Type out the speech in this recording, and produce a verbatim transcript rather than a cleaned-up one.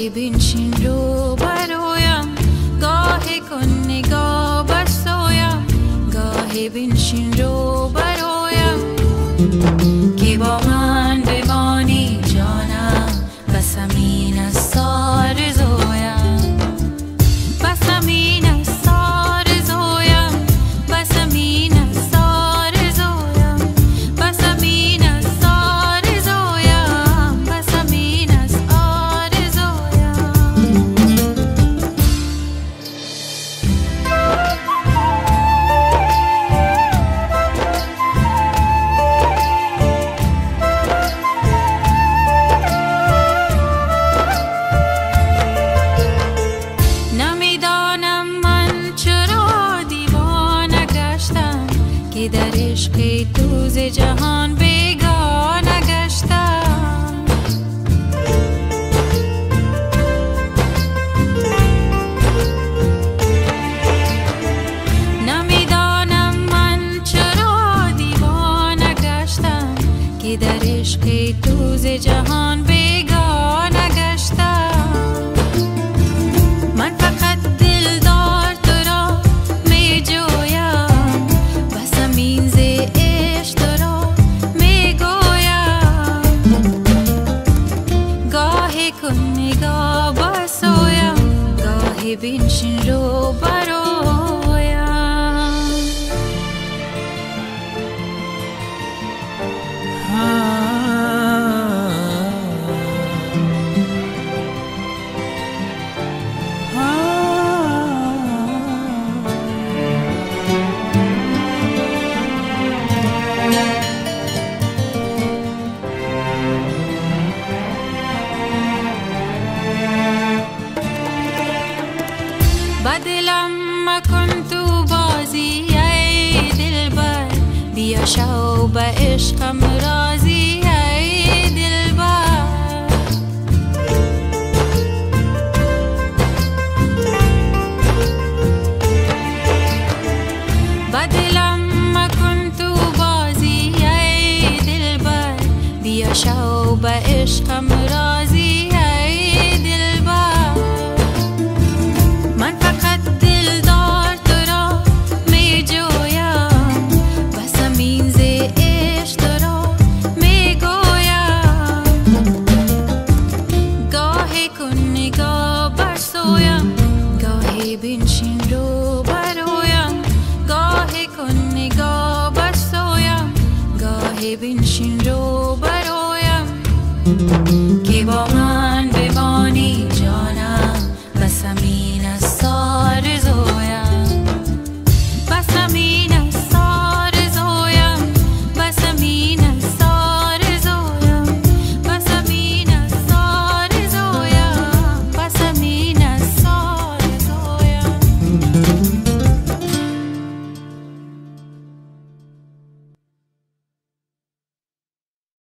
گاهی بنشین رو برایم، گاهی کن نگاه بسویم، گاهی بنشین رو برایم که با من بمانی جانم، بس همین است آرزویم، بس همین است آرزویم، بس همین است آرزویم، بس همین است آرزویم، بس همین است آرزویم. نمیدانم من چرا دیوانه گشتم که در عشق تو ز جهان بیگانه گشتم. نمیدانم من چرا دیوانه گشتم که در عشق تو ز جهان بیگانه گشتم. من فقط دلدار تو را می جویم، بس همین ز عشق تو را می گویم، گاهی کن نگاه بسویم، گاهی بنشین رو برایم. با دلم مکن تو بازی ای دلبر، بیا شو به عشقم راضی ای دلبر. با دلم مکن تو بازی ای دلبر، بیا شو به عشقم راضی ای دلبر. من فقط دلدار تو را می جویم، بس همین ز عشق تو را می گویم، گاهی کن نگاه بسویم، گاهی بنشین رو برایم، گاهی کن نگاه بسویم، گاهی بنشین رو برایم که با من